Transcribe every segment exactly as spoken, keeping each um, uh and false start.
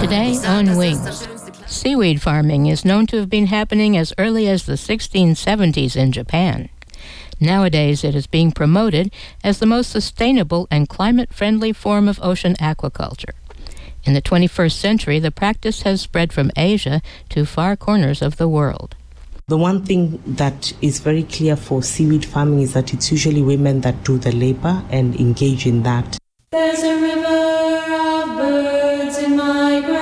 Today on Wings. Seaweed farming is known to have been happening as early as the sixteen seventies in Japan. Nowadays, it is being promoted as the most sustainable and climate-friendly form of ocean aquaculture. In the twenty-first century, the practice has spread from Asia to far corners of the world. The one thing that is very clear for seaweed farming is that it's usually women that do the labor and engage in that. There's a river of birds in migration,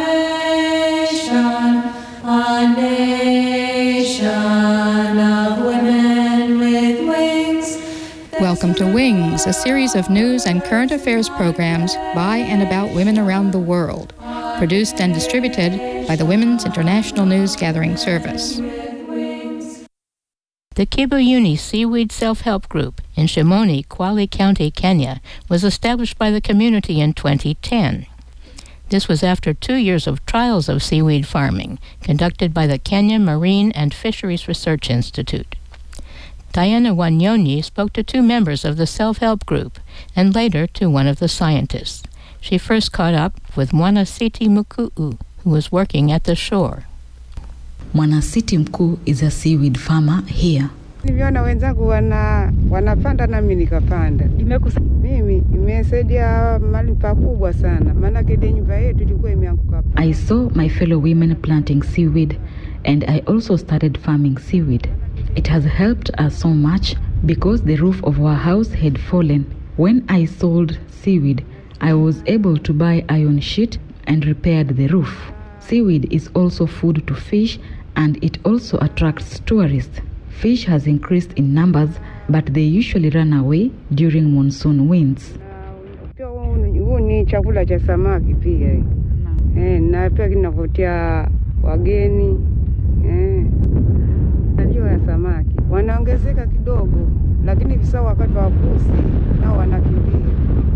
a nation of women with wings. Welcome to Wings, a series of news and current affairs programs by and about women around the world, produced and distributed by the Women's International News Gathering Service. The Kibuyuni Seaweed Self-Help Group in Shimoni, Kwale County, Kenya, was established by the community in twenty ten. This was after two years of trials of seaweed farming conducted by the Kenya Marine and Fisheries Research Institute. Diana Wanyonyi spoke to two members of the self-help group and later to one of the scientists. She first caught up with Mwanasiti Mukuu, who was working at the shore. Mwanasiti Mkuu is a seaweed farmer here. Niliona wenzangu wana wanapanda na mimi nikapanda. Mimi imesaidia mali pakubwa sana. Maana kile nyumba yetu ilikuwa imeanguka. I saw my fellow women planting seaweed and I also started farming seaweed. It has helped us so much because the roof of our house had fallen. When I sold seaweed, I was able to buy iron sheet and repaired the roof. Seaweed is also food to fish and it also attracts tourists. Fish has increased in numbers, but they usually run away during monsoon winds. Huu ni chakula cha samaki pia. Eh, na pia kinavutia wageni. Eh. Ndio ya samaki. Wanaongezeka kidogo, lakini visa wakati wa kusi nao wanakimbia.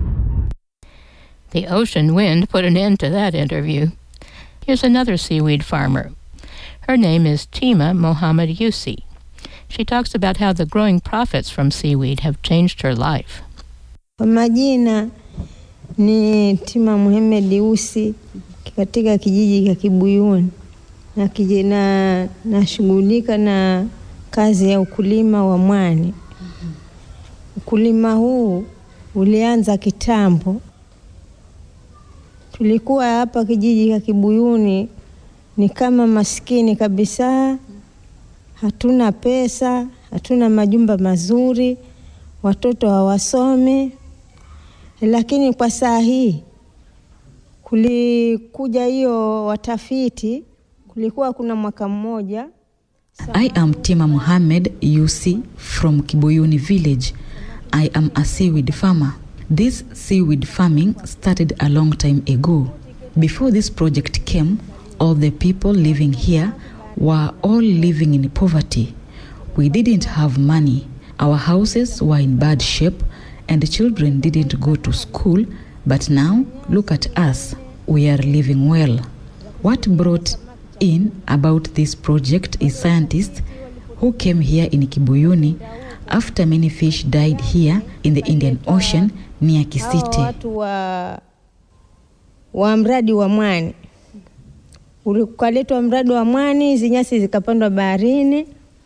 The ocean wind put an end to that interview. Here's another seaweed farmer. Her name is Tima Mohammed Yusi. She talks about how the growing profits from seaweed have changed her life. Kwa majina ni Tima Mohammed Yusi katika kijiji cha Kibuyuni. Na kijana nashughulika na kazi ya ukulima wa mwani. Ukulima huu ulianza kitambo. Tulikuwa hapa kijiji cha Kibuyuni ni kama maskini kabisa, hatuna pesa, hatuna majumba mazuri, watoto hawasomi. Lakini kwa saa hii kulikuja hiyo watafiti, kulikuwa kuna mwaka mmoja. I am Tima Mohammed Yusi from Kibuyuni village. I am a seaweed farmer. This seaweed farming started a long time ago. Before this project came, all the people living here were all living in poverty. We didn't have money. Our houses were in bad shape and the children didn't go to school, but now look at us. We are living well. What brought in about this project is scientists who came here in Kibuyuni after many fish died here in the Indian Ocean near Kisite. Watu wa wa mradi wa mwani. Ulikaletwa mradi wa mwani, zinyasi zikapandwa baharini.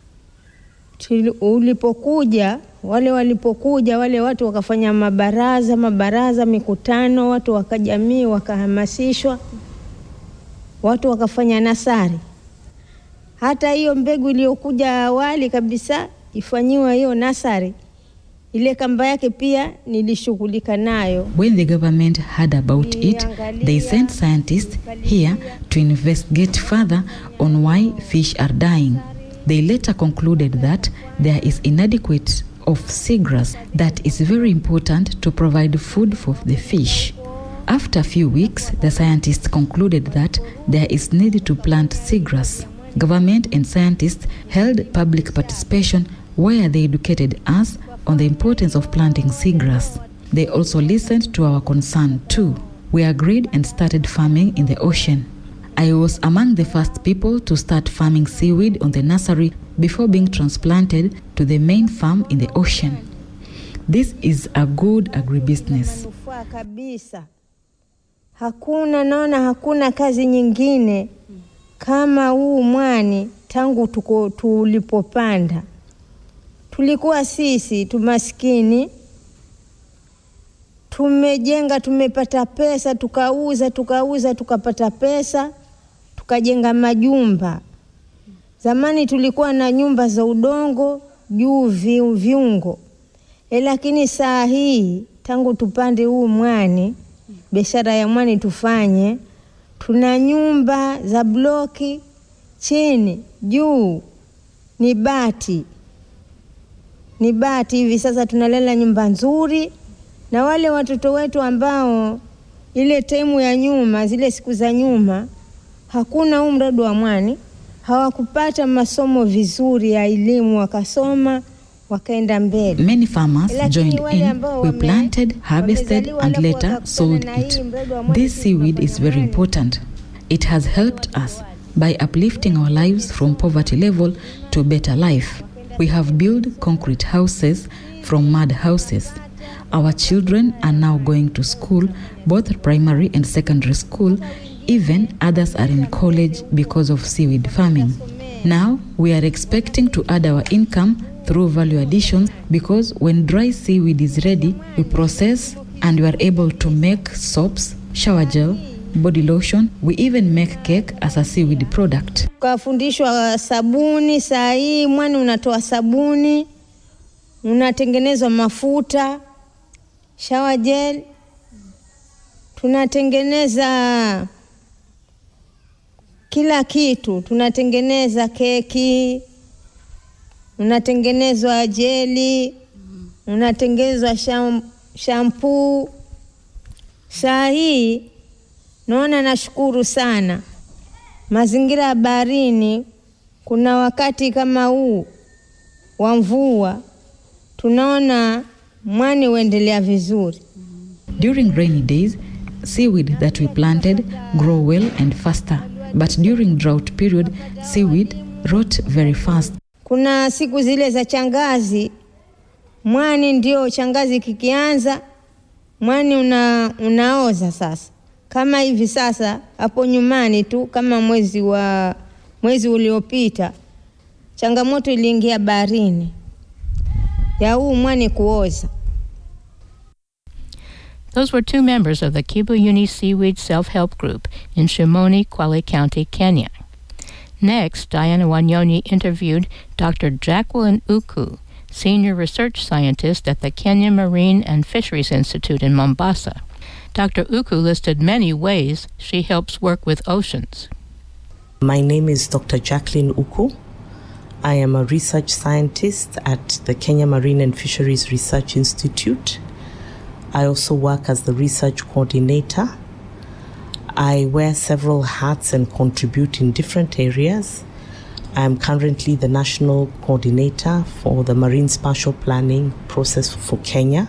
Ulipokuja, wale walipokuja, wale watu wakafanya mabaraza, mabaraza, mikutano, watu wakajamii, wakahamasishwa. Watu wakafanya nasari. Hata hiyo mbegu iliyokuja awali kabisa ifanyiwa hiyo nasari. Ile kamba yake pia nilishughulika nayo. When the government heard about it, they sent scientists here to investigate further on why fish are dying. They later concluded that there is inadequate of seagrass that is very important to provide food for the fish. After a few weeks, the scientists concluded that there is need to plant seagrass. Government and scientists held public participation where they educated us on the importance of planting seagrass. They also listened to our concern too. We agreed and started farming in the ocean. I was among the first people to start farming seaweed on the nursery before being transplanted to the main farm in the ocean. This is a good agribusiness. Hakuna, naona hakuna kazi nyingine kama huu mwani. Tangu tuko tulipopanda, tulikuwa sisi tumaskini, tumejenga, tumepata pesa, tukauza tukauza tukapata pesa, tukajenga majumba. Zamani tulikuwa na nyumba za udongo juu viungo, e, lakini saa hii tangu tupande huu mwani, biashara ya mwani tufanye, tuna nyumba za bloki, chini juu ni bati, ni bati. Hivi sasa tunalala nyumba nzuri, na wale watoto wetu ambao ile temu ya nyuma, zile siku za nyuma, hakuna huu mradi wa mwani, hawakupata masomo vizuri ya elimu, wakasoma wakaenda mbele. Many farmers joined in. We planted, harvested and later sold it. This seaweed is very important. It has helped us by uplifting our lives from poverty level to a better life. We have built concrete houses from mud houses. Our children are now going to school, both primary and secondary school. Even others are in college because of seaweed farming. Now we are expecting to add our income through value addition, because when dry seaweed is ready, we process and we are able to make soaps, shower gel, body lotion. We even make cake as a seaweed product. Kafundishwa sabuni, saa hii mwani unatoa sabuni, unatengenezwa mafuta, shower gel, tunatengeneza kila kitu, tunatengeneza keki, unatengenezwa jeli, unatengenezwa sham, shampoo. Saa hii naona nashukuru sana mazingira ya baharini. Kuna wakati kama huu wa mvua, tunaona mwani uendelea vizuri. During rainy days, seaweed that we planted grow well and faster. But during drought period, seaweed rot very fast. Kuna siku zile za changazi, mwani ndio changazi kikianza, mwani una, unaoza sasa. Kama hivi sasa, hapo nyumani tu, kama mwezi wa mwezi uliopita, changamoto iliingia baharini ya huu mwani kuoza. Those were two members of the Kibu Uni Seaweed Self-Help Group in Shimoni, Kwale County, Kenya. Next, Diana Wanyonyi interviewed Doctor Jacqueline Uku, Senior Research Scientist at the Kenya Marine and Fisheries Institute in Mombasa. Doctor Uku listed many ways she helps work with oceans. My name is Doctor Jacqueline Uku. I am a research scientist at the Kenya Marine and Fisheries Research Institute. I also work as the research coordinator. I wear several hats and contribute in different areas. I am currently the national coordinator for the marine spatial planning process for Kenya.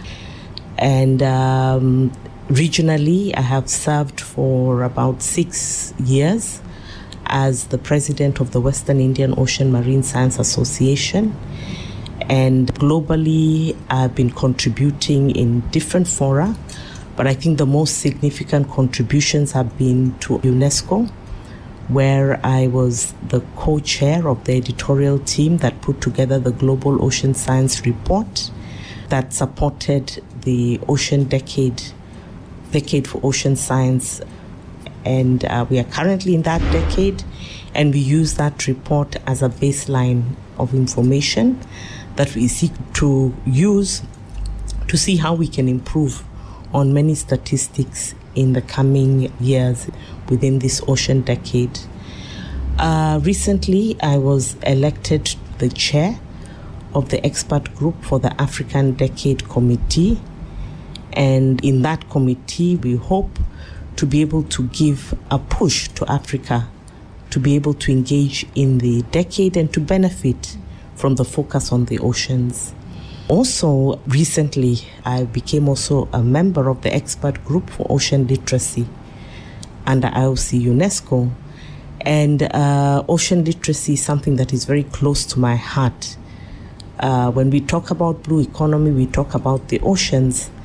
And um, regionally, I have served for about six years as the president of the Western Indian Ocean Marine Science Association. And globally, I've been contributing in different fora, but I think the most significant contributions have been to UNESCO, where I was the co-chair of the editorial team that put together the Global Ocean Science Report that supported the Ocean Decade, Decade for Ocean Science. And uh, we are currently in that decade, and we use that report as a baseline of information that we seek to use to see how we can improve on many statistics in the coming years within this ocean decade. Uh, recently, I was elected the chair of the expert group for the African Decade Committee. And in that committee, we hope to be able to give a push to Africa to be able to engage in the decade and to benefit from the focus on the oceans. Also, recently, I became also a member of the expert group for ocean literacy under I O C UNESCO. And uh, ocean literacy is something that is very close to my heart. Uh, when we talk about blue economy, we talk about the oceans,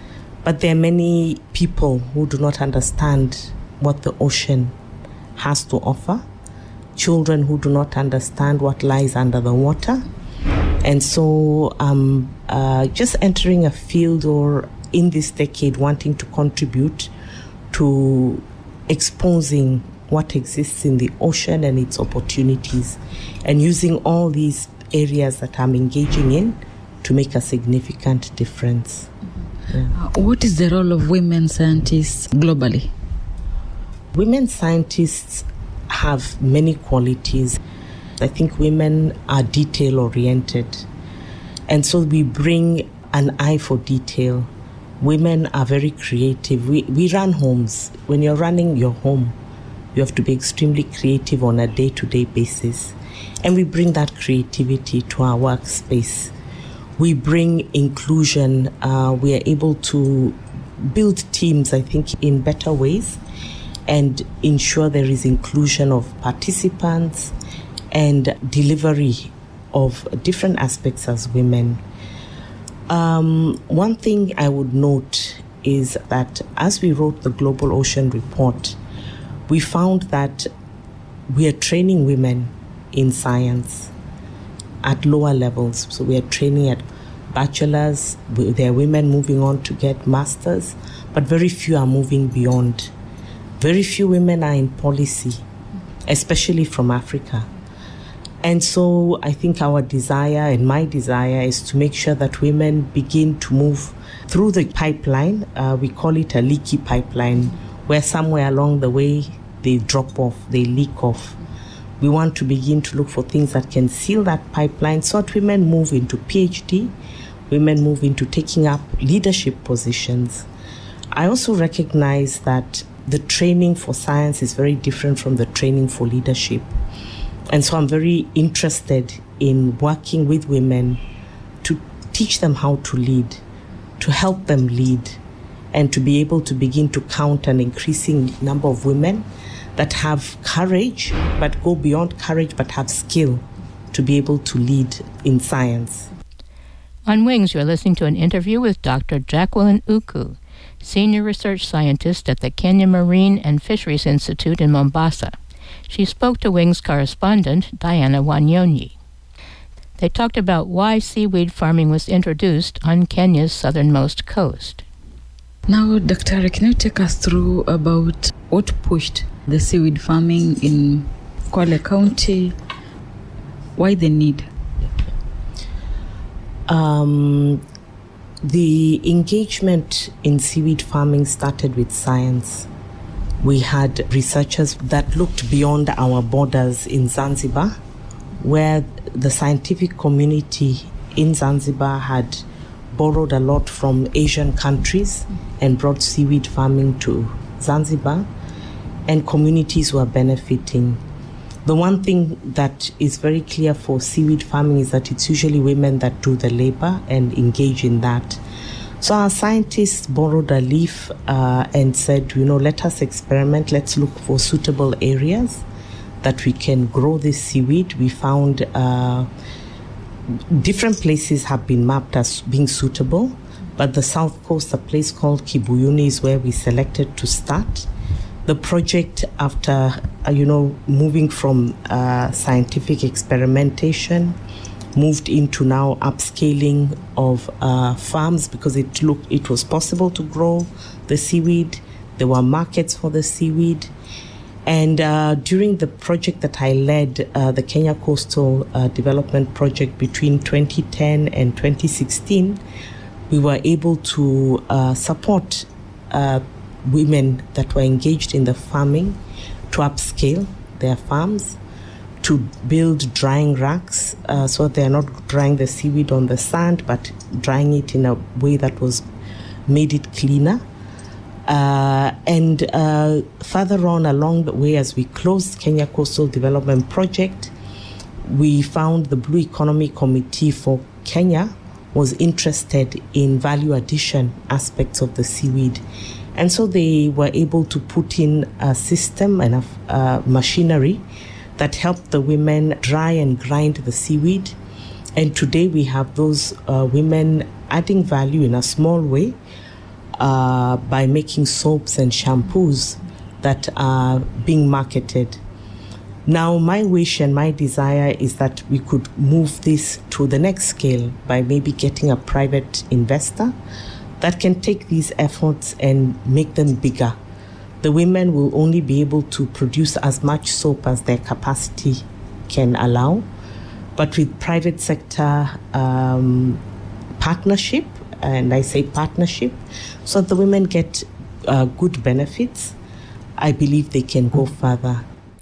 But there are many people who do not understand what the ocean has to offer, children who do not understand what lies under the water. And so um, uh, just entering a field or in this decade wanting to contribute to exposing what exists in the ocean and its opportunities, and using all these areas that I'm engaging in to make a significant difference. Yeah. Uh, what is the role of women scientists globally? Women scientists have many qualities. I think women are detail-oriented, and so we bring an eye for detail. Women are very creative. We, we run homes. When you're running your home, you have to be extremely creative on a day-to-day basis. And we bring that creativity to our workspace. We bring inclusion. Uh, we are able to build teams, I think, in better ways and ensure there is inclusion of participants and delivery of different aspects as women. Um, one thing I would note is that as we wrote the Global Ocean Report, we found that we are training women in science at lower levels. So we are training at bachelor's, there are women moving on to get masters, but very few are moving beyond. Very few women are in policy, especially from Africa. And so I think our desire and my desire is to make sure that women begin to move through the pipeline. Uh, we call it a leaky pipeline, where somewhere along the way they drop off, they leak off. We want to begin to look for things that can seal that pipeline so that women move into PhD, women move into taking up leadership positions. I also recognize that the training for science is very different from the training for leadership. And so I'm very interested in working with women to teach them how to lead, to help them lead, and to be able to begin to count an increasing number of women that have courage, but go beyond courage, but have skill to be able to lead in science. On Wings, you're listening to an interview with Doctor Jacqueline Uku, Senior Research Scientist at the Kenya Marine and Fisheries Institute in Mombasa. She spoke to Wings correspondent Diana Wanyonyi. They talked about why seaweed farming was introduced on Kenya's southernmost coast. Now, Doctor, can you take us through about what pushed the seaweed farming in Kwale County? Why the need? Um, the engagement in seaweed farming started with science. We had researchers that looked beyond our borders in Zanzibar, where the scientific community in Zanzibar had borrowed a lot from Asian countries and brought seaweed farming to Zanzibar, and communities were benefiting. The one thing that is very clear for seaweed farming is that it's usually women that do the labor and engage in that. So our scientists borrowed a leaf uh, and said, you know, let us experiment, let's look for suitable areas that we can grow this seaweed. We found uh, different places have been mapped as being suitable, but the south coast, a place called Kibuyuni, is where we selected to start. The project, after, uh, you know, moving from uh, scientific experimentation, moved into now upscaling of uh, farms because it looked it was possible to grow the seaweed. There were markets for the seaweed. And uh, during the project that I led, uh, the Kenya Coastal uh, Development Project between twenty ten and twenty sixteen, we were able to uh, support uh, women that were engaged in the farming to upscale their farms, to build drying racks uh, so they're not drying the seaweed on the sand, but drying it in a way that was made it cleaner. Uh, and uh, further on along the way, as we closed Kenya Coastal Development Project, we found the Blue Economy Committee for Kenya was interested in value addition aspects of the seaweed. And so they were able to put in a system and a uh, machinery that helped the women dry and grind the seaweed. And today we have those uh, women adding value in a small way uh, by making soaps and shampoos that are being marketed. Now, my wish and my desire is that we could move this to the next scale by maybe getting a private investor that can take these efforts and make them bigger. The women will only be able to produce as much soap as their capacity can allow, but with private sector um, partnership, and I say partnership, so the women get uh, good benefits, I believe they can go further.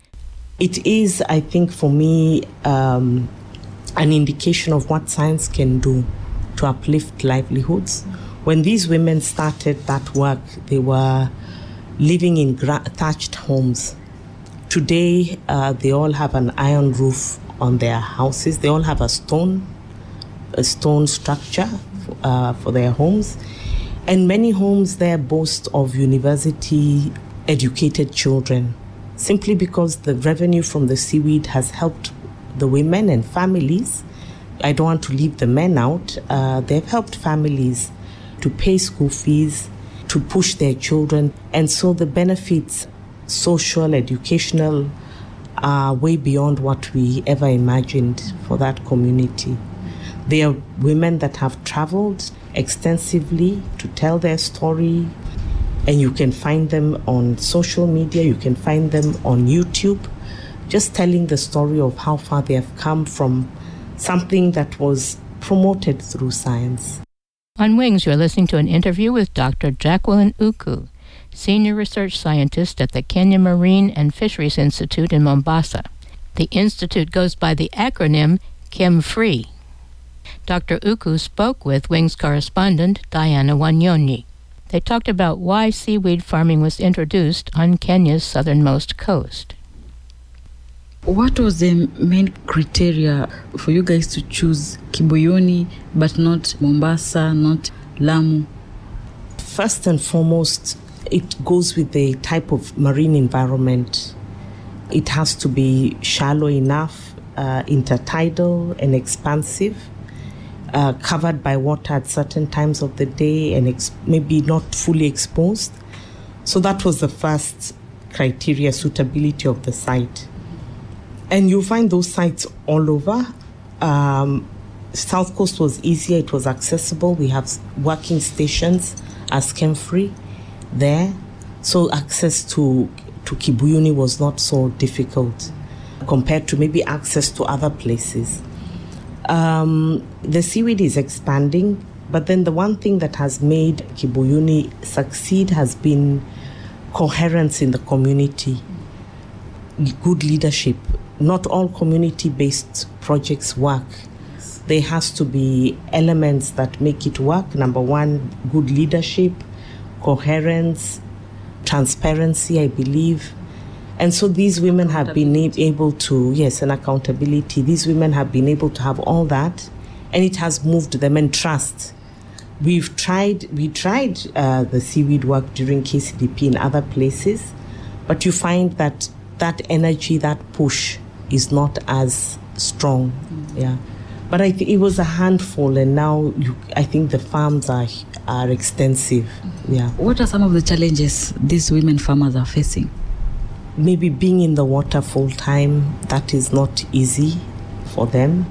It is, I think, for me, um, an indication of what science can do to uplift livelihoods. When these women started that work, they were living in gra- thatched homes. Today, uh, they all have an iron roof on their houses. They all have a stone, a stone structure uh, for their homes. And many homes there boast of university-educated children, simply because the revenue from the seaweed has helped the women and families. I don't want to leave the men out. Uh, they've helped families to pay school fees, to push their children. And so the benefits, social, educational, are way beyond what we ever imagined for that community. They are women that have traveled extensively to tell their story, and you can find them on social media, you can find them on YouTube, just telling the story of how far they have come from something that was promoted through science. On Wings, you're listening to an interview with Doctor Jacqueline Uku, Senior Research Scientist at the Kenya Marine and Fisheries Institute in Mombasa. The institute goes by the acronym KEMFREE. Doctor Uku spoke with Wings correspondent Diana Wanyonyi. They talked about why seaweed farming was introduced on Kenya's southernmost coast. What was the main criteria for you guys to choose Kibuyuni but not Mombasa, not Lamu? First and foremost, it goes with the type of marine environment. It has to be shallow enough, uh, intertidal and expansive, uh, covered by water at certain times of the day and ex- maybe not fully exposed. So that was the first criteria, suitability of the site. And you'll find those sites all over. Um, South Coast was easier, it was accessible. We have working stations as KEMFREE there. So access to, to Kibuyuni was not so difficult compared to maybe access to other places. Um, the seaweed is expanding, but then the one thing that has made Kibuyuni succeed has been coherence in the community, good leadership. Not all community-based projects work. There has to be elements that make it work. Number one, good leadership, coherence, transparency, I believe. And so these women have been able to, yes, and accountability. These women have been able to have all that, and it has moved them, and trust. We've tried, we tried uh, the seaweed work during K C D P in other places, but you find that that energy, that push is not as strong. Mm-hmm. Yeah. But I th- it was a handful, and now you, I think the farms are are extensive. Mm-hmm. Yeah. What are some of the challenges these women farmers are facing? Maybe being in the water full time, that is not easy for them.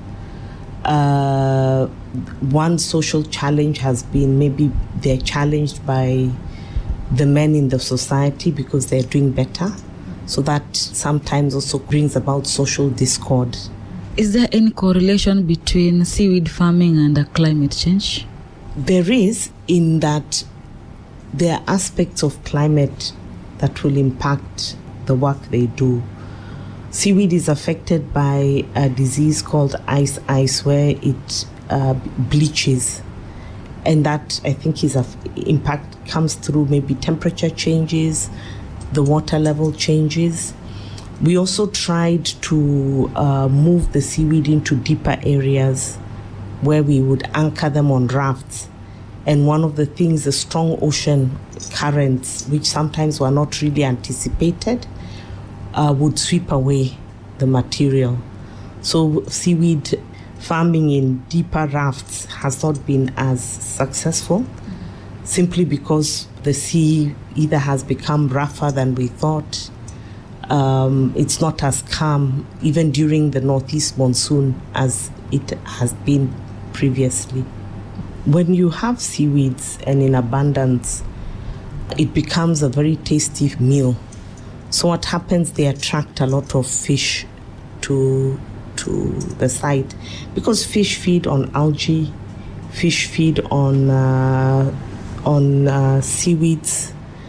Uh, one social challenge has been maybe they're challenged by the men in the society because they're doing better. So that sometimes also brings about social discord. Is there any correlation between seaweed farming and uh, climate change? There is, in that there are aspects of climate that will impact the work they do. Seaweed is affected by a disease called ice ice, where it uh, bleaches. And that, I think, is a impact comes through maybe temperature changes, the water level changes. We also tried to uh, move the seaweed into deeper areas where we would anchor them on rafts. And one of the things, the strong ocean currents, which sometimes were not really anticipated, uh, would sweep away the material. So seaweed farming in deeper rafts has not been as successful. simply because the sea either has become rougher than we thought. Um, it's not as calm even during the northeast monsoon as it has been previously. When you have seaweeds and in abundance, it becomes a very tasty meal. So what happens, they attract a lot of fish to to the site because fish feed on algae, fish feed on uh, on uh, seaweeds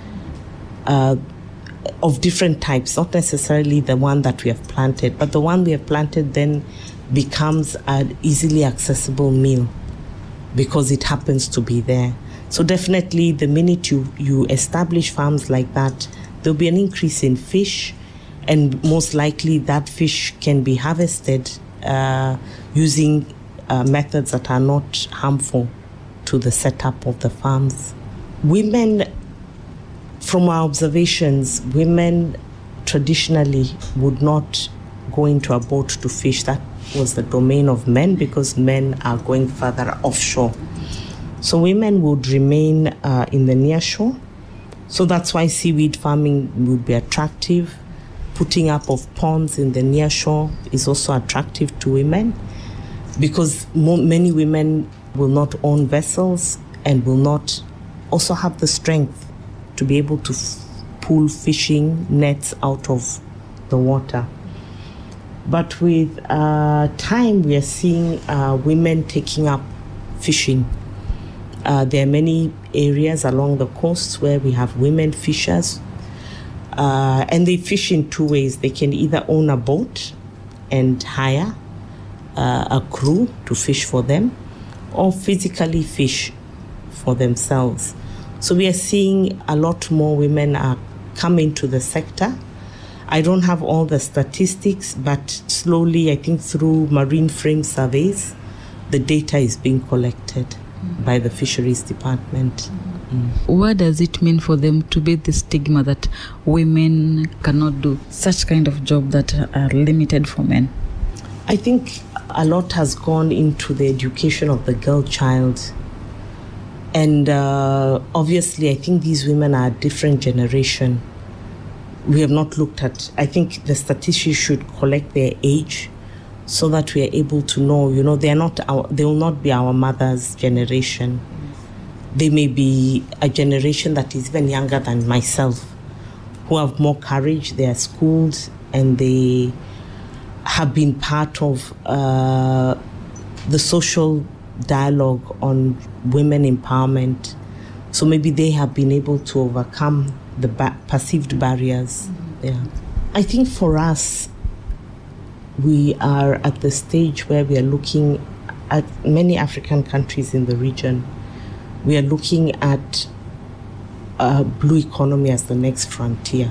uh, of different types, not necessarily the one that we have planted, but the one we have planted then becomes an easily accessible meal because it happens to be there. So definitely the minute you, you establish farms like that, there'll be an increase in fish, and most likely that fish can be harvested uh, using uh, methods that are not harmful to the setup of the farms. Women, from our observations, women traditionally would not go into a boat to fish. That was the domain of men because men are going further offshore. So women would remain uh, in the near shore. So that's why seaweed farming would be attractive. Putting up of ponds in the near shore is also attractive to women because mo- many women will not own vessels and will not also have the strength to be able to f- pull fishing nets out of the water. But with uh, time, we are seeing uh, women taking up fishing. Uh, there are many areas along the coast where we have women fishers, uh, and they fish in two ways. They can either own a boat and hire uh, a crew to fish for them, or physically fish for themselves. So we are seeing a lot more women are coming to the sector. I don't have all the statistics, but slowly, I think through marine frame surveys, the data is being collected mm. by the fisheries department. Mm. What does it mean for them to beat the stigma that women cannot do such kind of job that are limited for men? I think a lot has gone into the education of the girl child. And uh, obviously, I think these women are a different generation. We have not looked at, I think the statistics should collect their age so that we are able to know, you know, they are not our, they will not be our mother's generation. They may be a generation that is even younger than myself, who have more courage, they are schooled, and they have been part of uh, the social dialogue on women empowerment. So maybe they have been able to overcome the ba- perceived barriers. Mm-hmm. Yeah, I think for us, we are at the stage where we are looking at many African countries in the region. We are looking at a blue economy as the next frontier.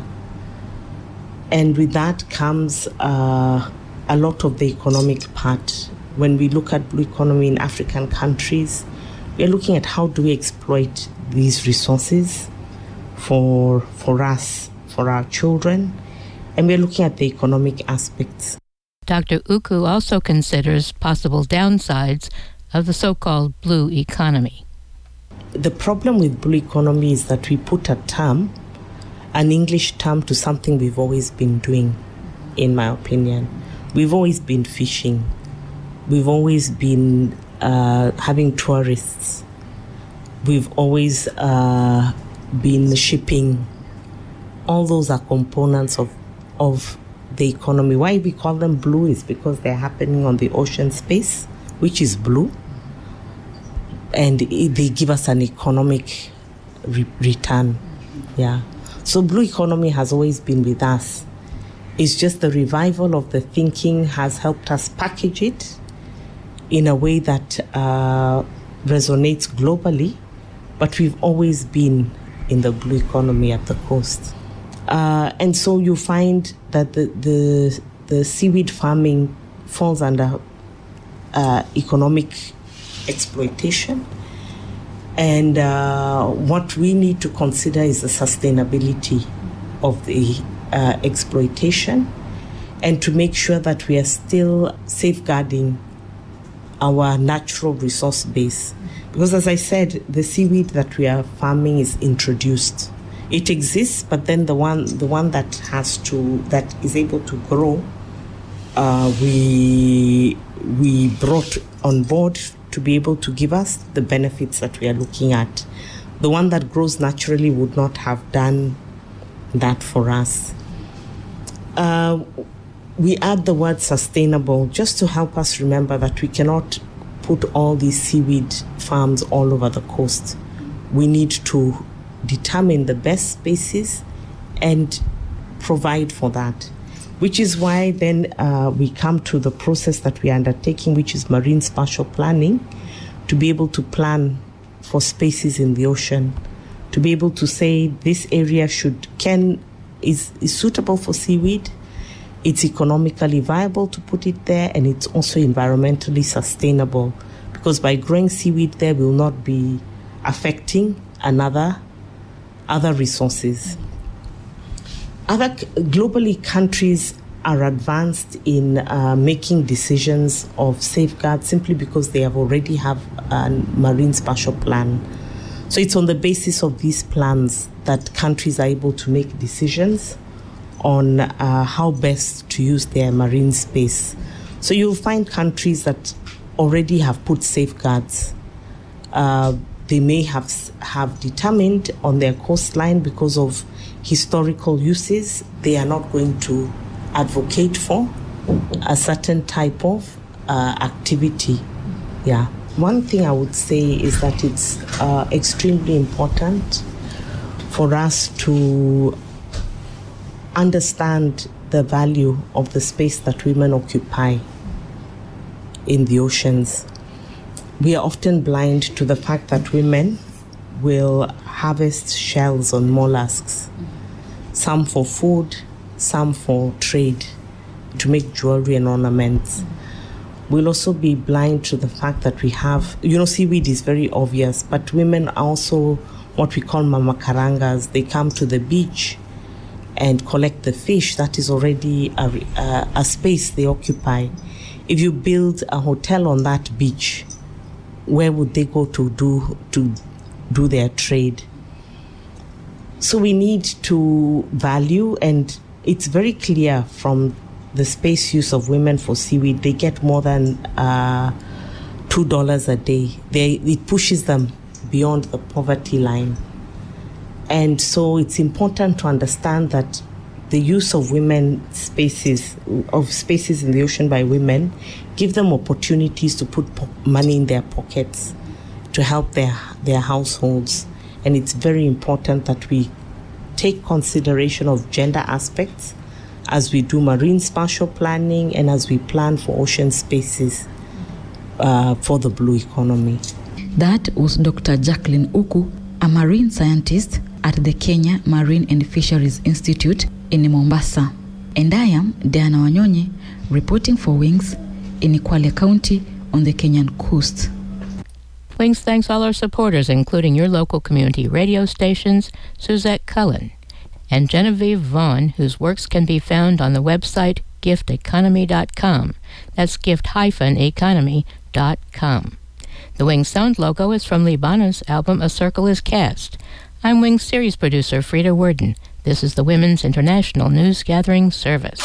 And with that comes uh, a lot of the economic part. When we look at blue economy in African countries, we are looking at how do we exploit these resources for for us, for our children, and we're looking at the economic aspects. Doctor Uku also considers possible downsides of the so-called blue economy. The problem with blue economy is that we put a term, an English term, to something we've always been doing, in my opinion. We've always been fishing. We've always been uh, having tourists. We've always uh, been shipping. All those are components of of the economy. Why we call them blue is because they're happening on the ocean space, which is blue, and it, they give us an economic re- return. Yeah. So blue economy has always been with us. It's just the revival of the thinking has helped us package it in a way that uh, resonates globally, but we've always been in the blue economy at the coast. Uh, and so you find that the, the, the seaweed farming falls under uh, economic exploitation. And uh, what we need to consider is the sustainability of the uh, exploitation, and to make sure that we are still safeguarding our natural resource base. Because as I said, the seaweed that we are farming is introduced. It exists, but then the one the one that has to that is able to grow, uh, we we brought on board to be able to give us the benefits that we are looking at. The one that grows naturally would not have done that for us. Uh, we add the word sustainable just to help us remember that we cannot put all these seaweed farms all over the coast. We need to determine the best species and provide for that, which is why then uh, we come to the process that we are undertaking, which is marine spatial planning, to be able to plan for spaces in the ocean, to be able to say this area should can is, is suitable for seaweed, it's economically viable to put it there, and it's also environmentally sustainable, because by growing seaweed there will not be affecting another other resources. Other globally, countries are advanced in uh, making decisions of safeguards simply because they have already have a marine spatial plan. So it's on the basis of these plans that countries are able to make decisions on uh, how best to use their marine space. So you'll find countries that already have put safeguards. Uh, they may have have determined on their coastline, because of historical uses, they are not going to advocate for a certain type of uh, activity. Yeah. One thing I would say is that it's uh, extremely important for us to understand the value of the space that women occupy in the oceans. We are often blind to the fact that women will harvest shells on mollusks, some for food, some for trade, to make jewelry and ornaments. We'll also be blind to the fact that we have, you know, seaweed is very obvious, but women are also what we call mama karangas. They come to the beach and collect the fish. That is already a, a, a space they occupy. If you build a hotel on that beach, where would they go to do to do their trade? So we need to value, and it's very clear from the space use of women for seaweed, they get more than uh, two dollars a day. They, it pushes them beyond the poverty line. And so it's important to understand that the use of women spaces, of spaces in the ocean by women, give them opportunities to put po- money in their pockets to help their, their households. And it's very important that we take consideration of gender aspects as we do marine spatial planning and as we plan for ocean spaces uh, for the blue economy. That was Doctor Jacqueline Uku, a marine scientist at the Kenya Marine and Fisheries Institute in Mombasa. And I am Diana Wanyonyi, reporting for Wings in Kwale County on the Kenyan coast. Wings thanks all our supporters, including your local community radio stations, Suzette Cullen, and Genevieve Vaughn, whose works can be found on the website gift economy dot com. That's gift economy dot com. The Wings sound logo is from Libana's album A Circle is Cast. I'm Wings series producer Frida Worden. This is the Women's International News Gathering Service.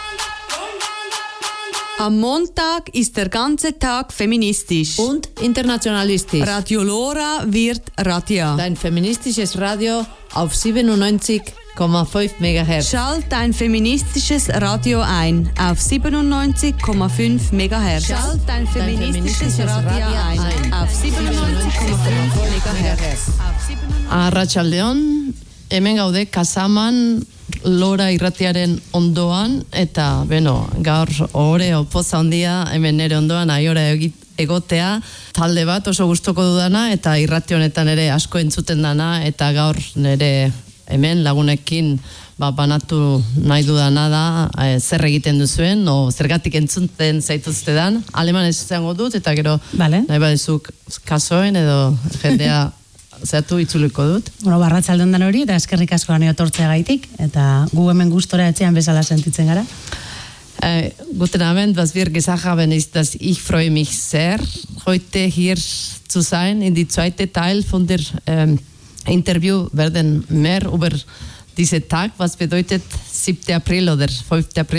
Am Montag ist der ganze Tag feministisch. Und internationalistisch. Radio Lora wird Radia. Dein feministisches Radio auf siebenundneunzig Komma fünf Megahertz. Schalt dein feministisches Radio ein auf siebenundneunzig Komma fünf Megahertz. Schalt dein feministisches, dein feministisches Radio, Radio ein auf siebenundneunzig Komma fünf Megahertz. Arratsaldeon, hemen gaude Kasaman Lora irratiaren ondoan, eta, beno, gaur ohore opoza handia hemen nere ondoan aiora egotea, talde bat oso gustoko dudana, eta irrati honetan ere asko entzuten dana, eta gaur nere hemen lagunekin ba, banatu nahi dudana da, e, zer egiten duzuen, o zergatik entzuten zaituztedan, alemanez izango dut, eta gero vale. Nahi badezuk kasoen edo jendea zehatu itzuliko dut. Bueno, barratzaldeon dan hori, eta eskerrik asko gani otortzea gaitik, eta gu hemen gustora etxean bezala sentitzen gara. Äh, guten Abend. Was wir gesagt haben, ist, dass ich freue mich sehr, heute hier zu sein. In die zweite Teil von der ähm, Interview werden mehr über diesen Tag, was bedeutet siebter April oder fünfter April